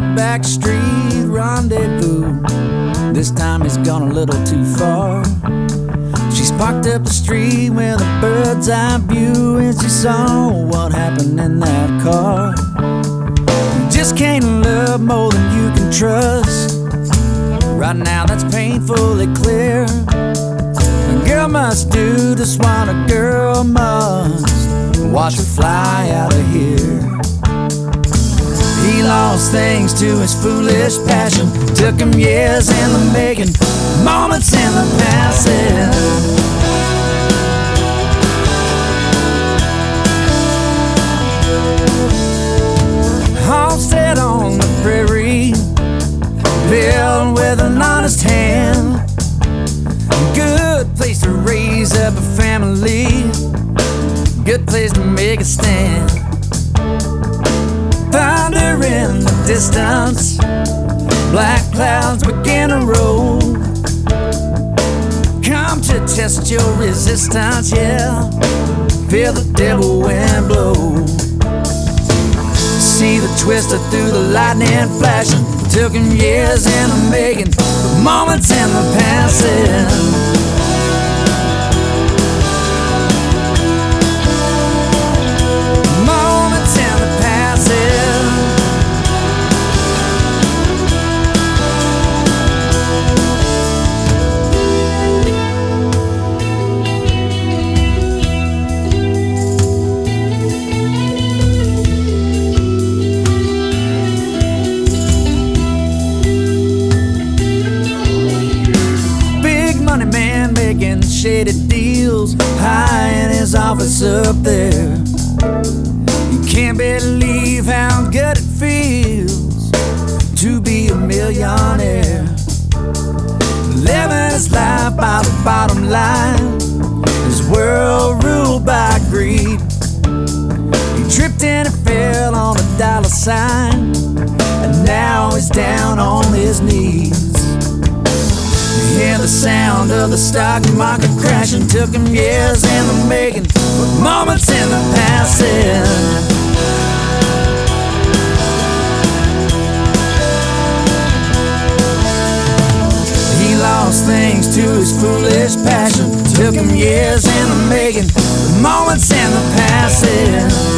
back street rendezvous. This time he's gone a little too far. She's parked up the street with a bird's eye view, and she saw what happened in that car. You just can't love more than you can trust. Right now that's painfully clear. A girl must do just what a girl must. Watch her fly out of here. He lost things to his foolish passion. Took him years in the making, moments in the passing. Homestead on the prairie, built with an honest hand. Good place to raise up a family, good place to make a stand. Thunder in the distance, black clouds begin to roll. Come to test your resistance, yeah. Feel the devil wind blow. See the twister through the lightning flashing. Took him years in the making, but moments in the passing. Shaded deals high in his office up there. You can't believe how good it feels to be a millionaire. Living his life by the bottom line, his world ruled by greed. He tripped and he fell on a dollar sign, and now he's down on his knees. Hear the sound of the stock market crashing. Took him years in the making, but moments in the passing. He lost things to his foolish passion. Took him years in the making, but moments in the passing.